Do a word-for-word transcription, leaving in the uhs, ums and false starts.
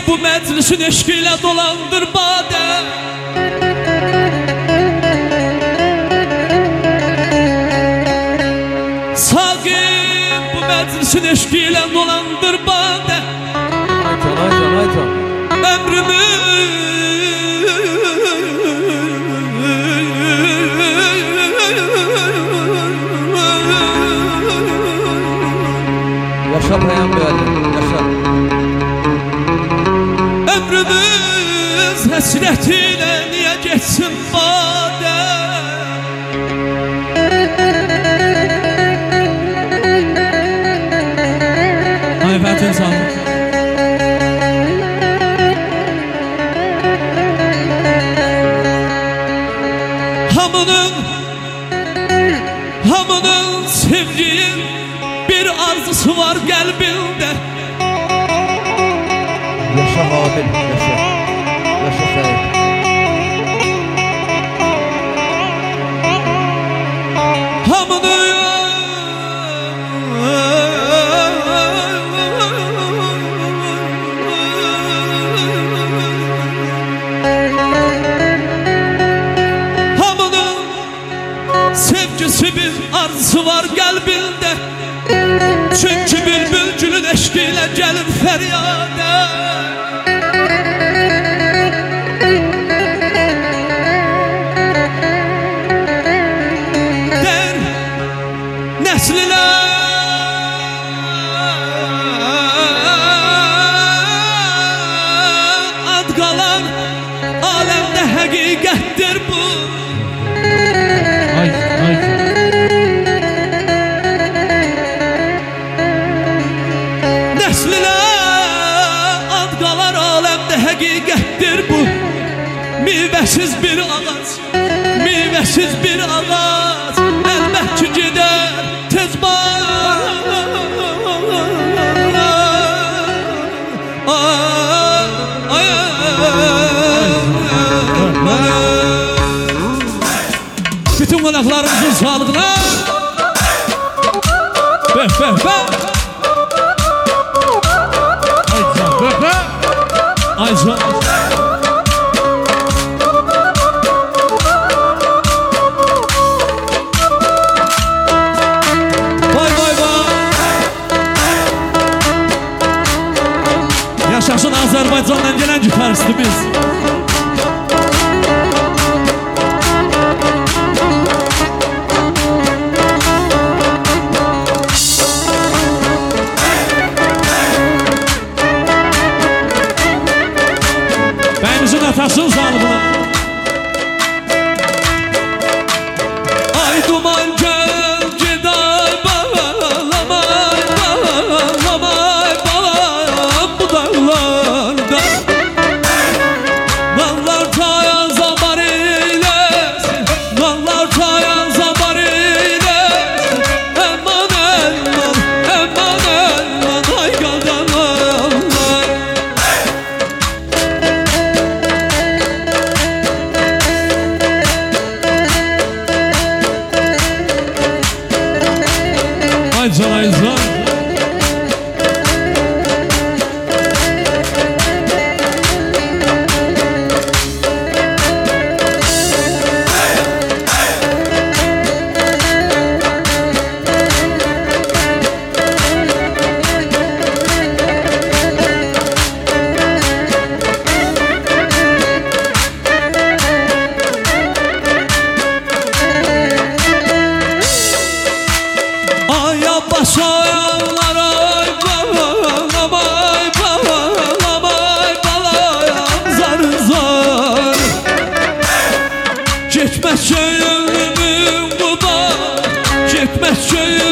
bu məclisin eşqiyle dolandır badə. Saqib bu məclisin eşqiyle dolandır badə. Aytan, aytan, aytan. Yaşa Peyam Bey'le, yaşa. Ömrümüz həsrətilə niyə geçsin badə. Ay Fəthin sağlık. Hamının, hamının sevdiğin bir arzusu var kalbinde. Yaşa Habil, yaşa. Yaşa Seyit. Hamının hamının sevgisi bir arzusu var kalbinde. Çünkü bülbül gülün eşkiyle gelir feryada. Der nesline ad kalan alemde hakikattir bu. Ay, ay. Nesline ad kalan alemde hakikattir bu. Meyvesiz bir ağaç, meyvesiz bir ağaç, elbet ki gider tez bağ. Bütün konaklarımızın sağlığına. Beh beh beh. Aycan beh beh. Aycan. Yaşasın Azerbaycan'dan gelen gitaristimiz. Bəyinizin atasının sağlığına. Ay duman gel giday bağlamay bağlamay bağlam bu dağlarda. Dağlar tayan zabar eylesin, dağlar tayan zabar eylesin. Eman elman, eman elman ay qadamanlar. Aycan aycan. Aya başayanlar ay bağlamay bağlamay bağlayam zar zar. Gitmez köyümün kuda, gitmez köyümün